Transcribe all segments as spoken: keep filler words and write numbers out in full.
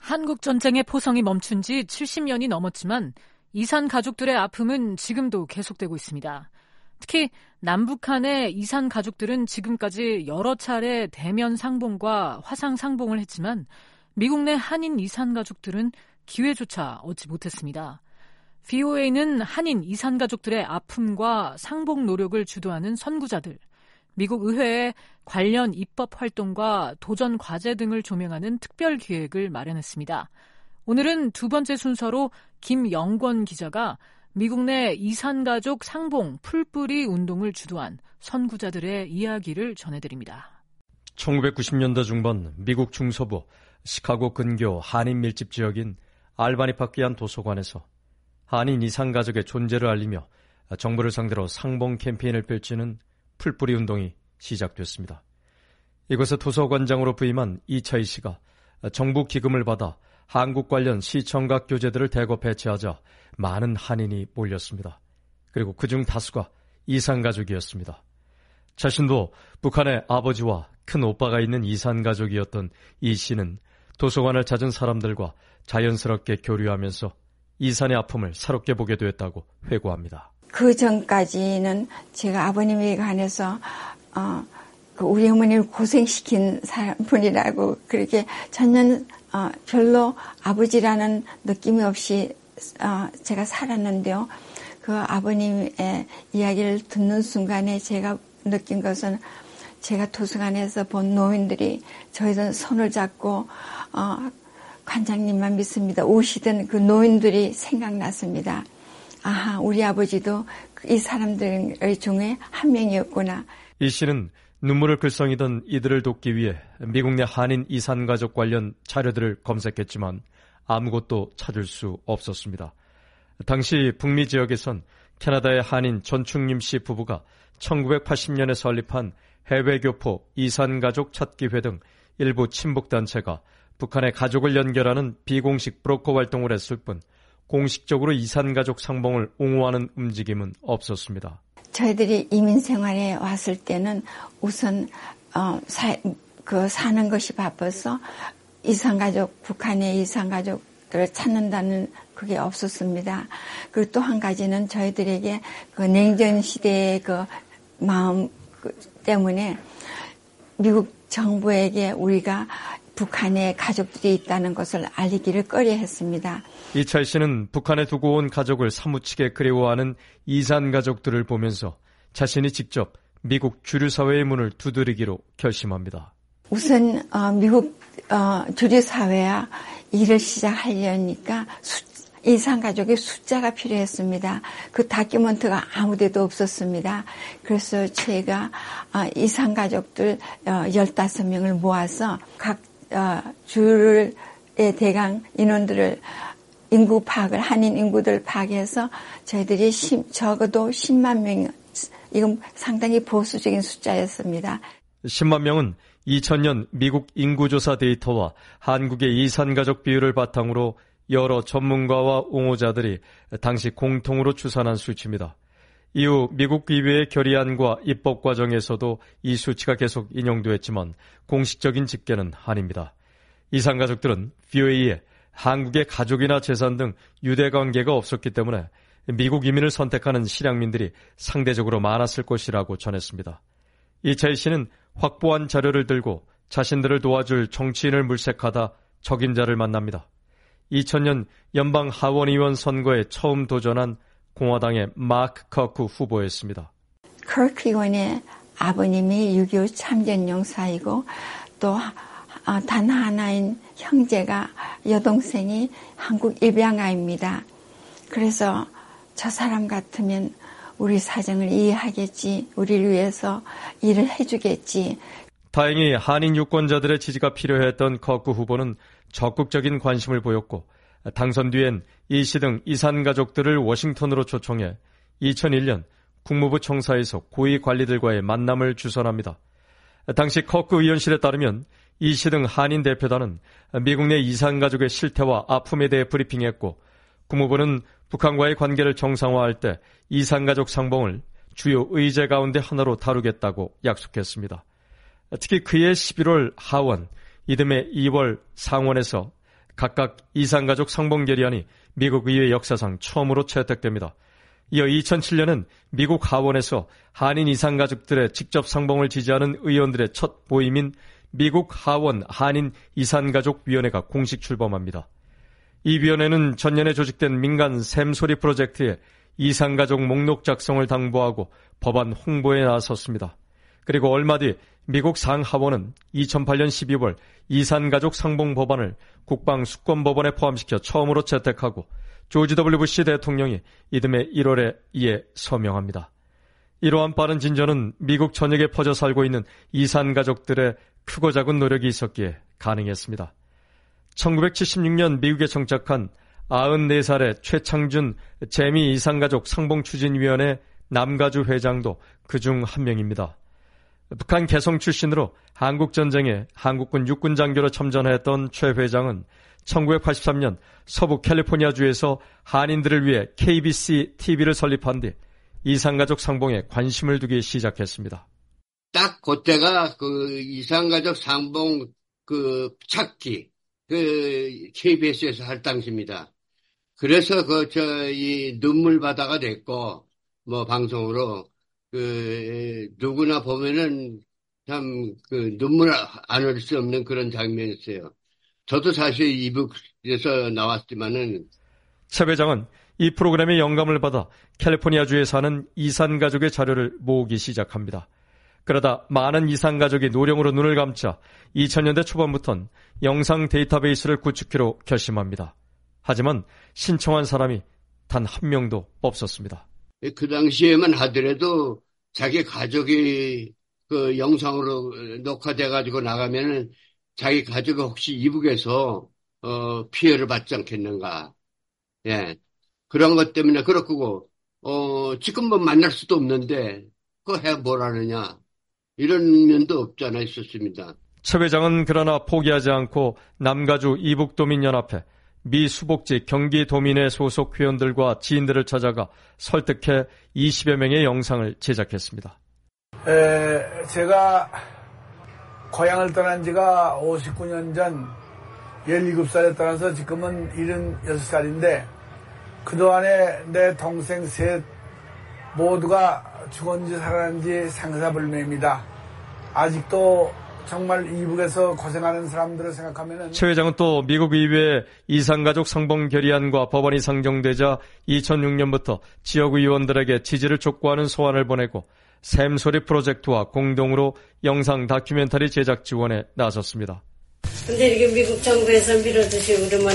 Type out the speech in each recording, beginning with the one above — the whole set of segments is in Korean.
한국 전쟁의 포성이 멈춘 지 칠십 년이 넘었지만 이산 가족들의 아픔은 지금도 계속되고 있습니다. 특히 남북한의 이산 가족들은 지금까지 여러 차례 대면 상봉과 화상 상봉을 했지만 미국 내 한인 이산 가족들은 기회조차 얻지 못했습니다. 브이오에이는 한인 이산 가족들의 아픔과 상봉 노력을 주도하는 선구자들, 미국 의회의 관련 입법 활동과 도전 과제 등을 조명하는 특별 기획을 마련했습니다. 오늘은 두 번째 순서로 김영권 기자가 미국 내 이산가족 상봉 풀뿌리 운동을 주도한 선구자들의 이야기를 전해드립니다. 천구백구십 년대 중반 미국 중서부 시카고 근교 한인 밀집 지역인 알바니 파크의 한 도서관에서 한인 이산가족의 존재를 알리며 정부를 상대로 상봉 캠페인을 펼치는 풀뿌리 운동이 시작됐습니다. 이곳에 도서관장으로 부임한 이차희 씨가 정부 기금을 받아 한국 관련 시청각 교재들을 대거 배치하자 많은 한인이 몰렸습니다. 그리고 그중 다수가 이산가족이었습니다. 자신도 북한의 아버지와 큰 오빠가 있는 이산가족이었던 이 씨는 도서관을 찾은 사람들과 자연스럽게 교류하면서 이산의 아픔을 새롭게 보게 되었다고 회고합니다. 그 전까지는 제가 아버님에 관해서 어, 그 우리 어머니를 고생시킨 분이라고 그렇게 전혀 어, 별로 아버지라는 느낌이 없이 어, 제가 살았는데요. 그 아버님의 이야기를 듣는 순간에 제가 느낀 것은 제가 도서관에서 본 노인들이 저희들 손을 잡고 어, 관장님만 믿습니다. 오시던 그 노인들이 생각났습니다. 아하, 우리 아버지도 이 사람들의 중에 한 명이었구나. 이 씨는 눈물을 글썽이던 이들을 돕기 위해 미국 내 한인 이산가족 관련 자료들을 검색했지만 아무것도 찾을 수 없었습니다. 당시 북미 지역에선 캐나다의 한인 전충림 씨 부부가 천구백팔십 년에 설립한 해외교포 이산가족 찾기회 등 일부 친북단체가 북한의 가족을 연결하는 비공식 브로커 활동을 했을 뿐 공식적으로 이산가족 상봉을 옹호하는 움직임은 없었습니다. 저희들이 이민 생활에 왔을 때는 우선 어, 사, 그 사는 것이 바빠서 이산가족, 북한의 이산가족들을 찾는다는 그게 없었습니다. 그리고 또 한 가지는 저희들에게 그 냉전 시대의 그 마음 때문에 미국 정부에게 우리가 북한에 가족들이 있다는 것을 알리기를 꺼려했습니다. 이차희 씨는 북한에 두고 온 가족을 사무치게 그리워하는 이산 가족들을 보면서 자신이 직접 미국 주류사회의 문을 두드리기로 결심합니다. 우선 어, 미국 어, 주류사회와 일을 시작하려니까 수, 이산 가족의 숫자가 필요했습니다. 그 다큐멘트가 아무데도 없었습니다. 그래서 제가 어, 이산 가족들 어, 열다섯 명을 모아서 각 어, 주의 대강 인원들을 인구 파악을 한인 인구들 파악해서 저희들이 십, 적어도 십만 명, 이건 상당히 보수적인 숫자였습니다. 십만 명은 이천 년 미국 인구조사 데이터와 한국의 이산가족 비율을 바탕으로 여러 전문가와 옹호자들이 당시 공통으로 추산한 수치입니다. 이후 미국 의회의 결의안과 입법 과정에서도 이 수치가 계속 인용되었지만 공식적인 집계는 아닙니다. 이산가족들은 브이오에이에 한국의 가족이나 재산 등 유대관계가 없었기 때문에 미국 이민을 선택하는 실향민들이 상대적으로 많았을 것이라고 전했습니다. 이차희 씨는 확보한 자료를 들고 자신들을 도와줄 정치인을 물색하다 적임자를 만납니다. 이천 년 연방 하원의원 선거에 처음 도전한 공화당의 마크 커크 후보였습니다. 커크 의원의 아버님이 육이오 참전 용사이고 또 단 하나인 형제가 여동생이 한국 입양아입니다. 그래서 저 사람 같으면 우리 사정을 이해하겠지, 우리를 위해서 일을 해주겠지. 다행히 한인 유권자들의 지지가 필요했던 커크 후보는 적극적인 관심을 보였고 당선 뒤엔 이 씨 등 이산 가족들을 워싱턴으로 초청해 이천일 년 국무부 청사에서 고위 관리들과의 만남을 주선합니다. 당시 커크 의원실에 따르면 이 씨 등 한인 대표단은 미국 내 이산 가족의 실태와 아픔에 대해 브리핑했고 국무부는 북한과의 관계를 정상화할 때 이산 가족 상봉을 주요 의제 가운데 하나로 다루겠다고 약속했습니다. 특히 그해 십일월 하원, 이듬해 이월 상원에서 각각 이산가족 상봉 결의안이 미국 의회 역사상 처음으로 채택됩니다. 이어 이천칠 년은 미국 하원에서 한인 이산가족들의 직접 상봉을 지지하는 의원들의 첫 모임인 미국 하원 한인 이산가족위원회가 공식 출범합니다. 이 위원회는 전년에 조직된 민간 샘소리 프로젝트에 이산가족 목록 작성을 당부하고 법안 홍보에 나섰습니다. 그리고 얼마 뒤 미국 상하원은 이천팔 년 십이월 이산가족 상봉 법안을 국방수권법원에 포함시켜 처음으로 채택하고 조지 더블유 부시 대통령이 이듬해 일월에 이에 서명합니다. 이러한 빠른 진전은 미국 전역에 퍼져 살고 있는 이산가족들의 크고 작은 노력이 있었기에 가능했습니다. 천구백칠십육 년 미국에 정착한 아흔네 살의 최창준 재미 이산가족 상봉추진위원회 남가주 회장도 그중 한 명입니다. 북한 개성 출신으로 한국전쟁에 한국군 육군 장교로 참전했던 최 회장은 천구백팔십삼 년 서부 캘리포니아주에서 한인들을 위해 케이비씨 티비를 설립한 뒤 이산가족 상봉에 관심을 두기 시작했습니다. 딱 그때가 그 이산가족 상봉 그 찾기 그 케이비에스에서 할 당시입니다. 그래서 그 저 이 눈물 바다가 됐고 뭐 방송으로 그 누구나 보면은 참 그 눈물 안 흘릴 수 없는 그런 장면이었어요. 저도 사실 이북에서 나왔지만은 최 회장은 이 프로그램의 영감을 받아 캘리포니아주에 사는 이산가족의 자료를 모으기 시작합니다. 그러다 많은 이산가족이 노령으로 눈을 감자 이천 년대 초반부터는 영상 데이터베이스를 구축키로 결심합니다. 하지만 신청한 사람이 단 한 명도 없었습니다. 그 당시에만 하더라도 자기 가족이 그 영상으로 녹화돼가지고 나가면은 자기 가족이 혹시 이북에서 어 피해를 받지 않겠는가. 예. 그런 것 때문에 그렇고 어 지금 뭐 만날 수도 없는데 그거 해 뭐라느냐. 이런 면도 없지 않아 있었습니다. 최 회장은 그러나 포기하지 않고 남가주 이북도민연합회 미 수복지 경기도민회 소속 회원들과 지인들을 찾아가 설득해 이십여 명의 영상을 제작했습니다. 에, 제가 고향을 떠난 지가 오십구 년 전 열일곱 살에 떠나서 지금은 일흔여섯 살인데 그동안에 내 동생 셋 모두가 죽었는지 살았는지 상사불명입니다. 아직도 정말 이북에서 고생하는 사람들을 생각하면은 최 회장은 또 미국 의회 이산가족 상봉 결의안과 법안이 상정되자 이천육 년부터 지역 의원들에게 지지를 촉구하는 소환을 보내고 샘소리 프로젝트와 공동으로 영상 다큐멘터리 제작 지원에 나섰습니다. 근데 이렇게 미국 정부에서 밀어주시고 그러면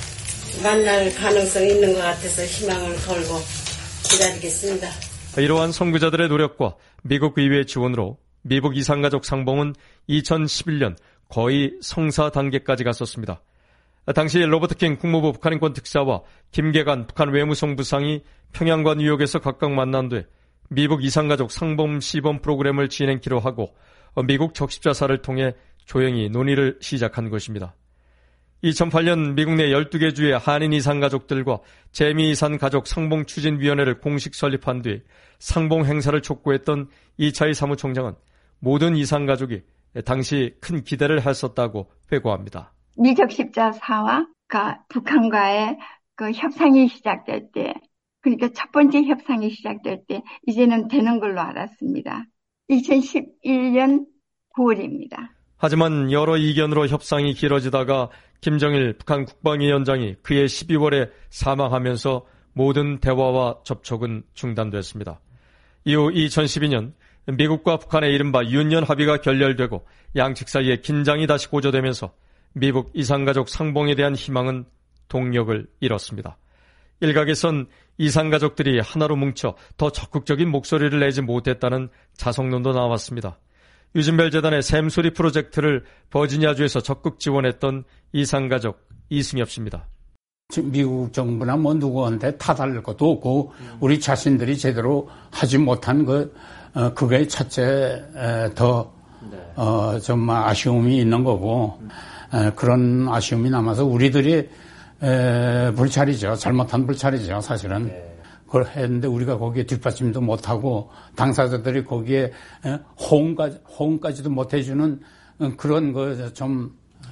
만날 가능성이 있는 것 같아서 희망을 걸고 기다리겠습니다. 이러한 선구자들의 노력과 미국 의회의 지원으로 미국 이산가족 상봉은 이천십일 년 거의 성사 단계까지 갔었습니다. 당시 로버트 킹 국무부 북한인권 특사와 김계관 북한 외무성 부상이 평양과 뉴욕에서 각각 만난 뒤 미국 이산가족 상봉 시범 프로그램을 진행키로 하고 미국 적십자사를 통해 조용히 논의를 시작한 것입니다. 이천팔 년 미국 내 열두 개 주의 한인 이산가족들과 재미 이산가족 상봉추진위원회를 공식 설립한 뒤 상봉 행사를 촉구했던 이차희 사무총장은 모든 이산가족이 당시 큰 기대를 했었다고 회고합니다. 미적십자사와 그 북한과의 그 협상이 시작될 때, 그러니까 첫 번째 협상이 시작될 때 이제는 되는 걸로 알았습니다. 이천십일 년 구월입니다. 하지만 여러 이견으로 협상이 길어지다가 김정일 북한 국방위원장이 그해 십이월에 사망하면서 모든 대화와 접촉은 중단됐습니다. 이후 이천십이 년 미국과 북한의 이른바 윤년 합의가 결렬되고 양측 사이에 긴장이 다시 고조되면서 미국 이산가족 상봉에 대한 희망은 동력을 잃었습니다. 일각에선 이산가족들이 하나로 뭉쳐 더 적극적인 목소리를 내지 못했다는 자성론도 나왔습니다. 유진벨 재단의 샘소리 프로젝트를 버지니아주에서 적극 지원했던 이산가족 이승엽 씨입니다. 미국 정부나 뭐 누구한테 타달릴 것도 없고 우리 자신들이 제대로 하지 못한 그 어, 그게 첫째 에, 더 어, 정말 아쉬움이 있는 거고 에, 그런 아쉬움이 남아서 우리들이 에, 불찰이죠. 잘못한 불찰이죠. 사실은. 네. 그걸 했는데 우리가 거기에 뒷받침도 못하고 당사자들이 거기에 호응까지, 호응까지도 못해주는 그런 거 좀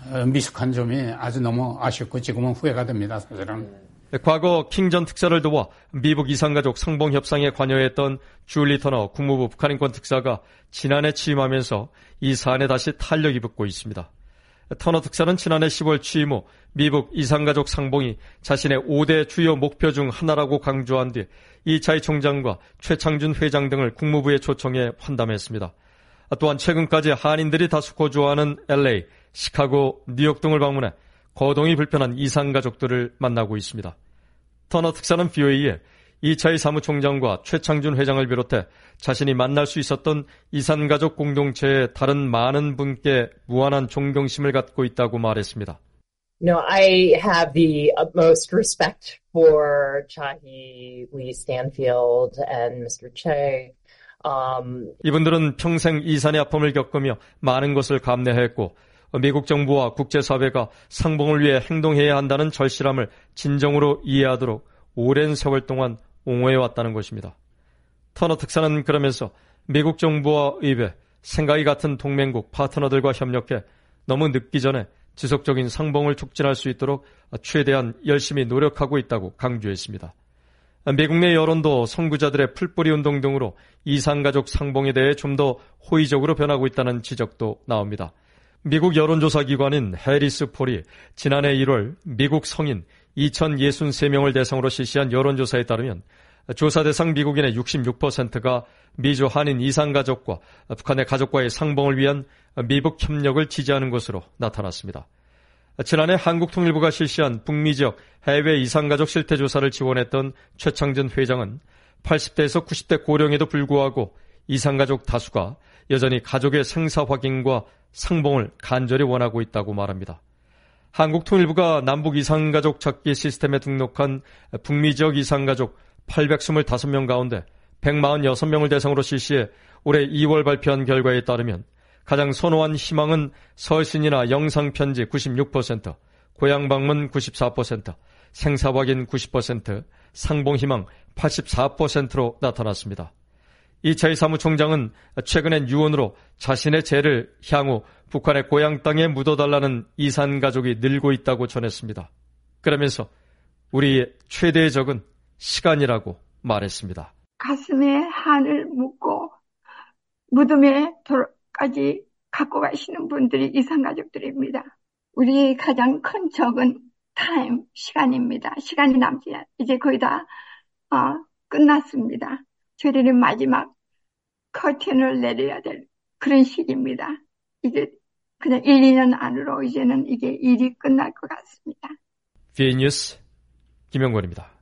미숙한 점이 아주 너무 아쉽고 지금은 후회가 됩니다, 사실은. 과거 킹전 특사를 도와 미북 이산가족 상봉협상에 관여했던 줄리 터너 국무부 북한인권 특사가 지난해 취임하면서 이 사안에 다시 탄력이 붙고 있습니다. 터너 특사는 지난해 시월 취임 후 미북 이산가족 상봉이 자신의 오 대 주요 목표 중 하나라고 강조한 뒤 이차이 총장과 최창준 회장 등을 국무부에 초청해 환담했습니다. 또한 최근까지 한인들이 다수 거주하는 엘에이, 시카고, 뉴욕 등을 방문해 거동이 불편한 이산가족들을 만나고 있습니다. 터너 특사는 브이오에이에 이차이 사무총장과 최창준 회장을 비롯해 자신이 만날 수 있었던 이산가족 공동체의 다른 많은 분께 무한한 존경심을 갖고 있다고 말했습니다. No, I have the utmost respect for Chahi, Lee Stanfield, and 미스터 Che. Um, 이분들은 평생 이산의 아픔을 겪으며 많은 것을 감내했고 미국 정부와 국제사회가 상봉을 위해 행동해야 한다는 절실함을 진정으로 이해하도록 오랜 세월 동안 옹호해왔다는 것입니다. 터너 특사는 그러면서 미국 정부와 의회, 생각이 같은 동맹국 파트너들과 협력해 너무 늦기 전에 지속적인 상봉을 촉진할 수 있도록 최대한 열심히 노력하고 있다고 강조했습니다. 미국 내 여론도 선구자들의 풀뿌리 운동 등으로 이산가족 상봉에 대해 좀 더 호의적으로 변하고 있다는 지적도 나옵니다. 미국 여론조사 기관인 해리스 폴이 지난해 일월 미국 성인 이천육십삼 명을 대상으로 실시한 여론조사에 따르면 조사 대상 미국인의 육십육 퍼센트가 미주 한인 이산가족과 북한의 가족과의 상봉을 위한 미북 협력을 지지하는 것으로 나타났습니다. 지난해 한국통일부가 실시한 북미 지역 해외 이산가족 실태조사를 지원했던 최창준 회장은 팔십 대에서 구십 대 고령에도 불구하고 이산가족 다수가 여전히 가족의 생사 확인과 상봉을 간절히 원하고 있다고 말합니다. 한국통일부가 남북 이산가족 찾기 시스템에 등록한 북미 지역 이산가족 팔백이십오 명 가운데 백사십육 명을 대상으로 실시해 올해 이월 발표한 결과에 따르면 가장 선호한 희망은 서신이나 영상편지 구십육 퍼센트, 고향 방문 구십사 퍼센트, 생사 확인 구십 퍼센트, 상봉 희망 팔십사 퍼센트로 나타났습니다. 이차이 사무총장은 최근엔 유언으로 자신의 재를 향후 북한의 고향 땅에 묻어달라는 이산가족이 늘고 있다고 전했습니다. 그러면서 우리의 최대의 적은 시간이라고 말했습니다. 가슴에 한을 묻고 무덤에 돌까지 갖고 가시는 분들이 이산가족들입니다. 우리의 가장 큰 적은 타임, 시간입니다. 시간이 남지 이제 거의 다 어, 끝났습니다. 저희들은 마지막 커튼을 내려야 될 그런 시기입니다. 이제 그냥 일, 이 년 안으로 이제는 이게 일이 끝날 것 같습니다. 비에이뉴스 김영권입니다.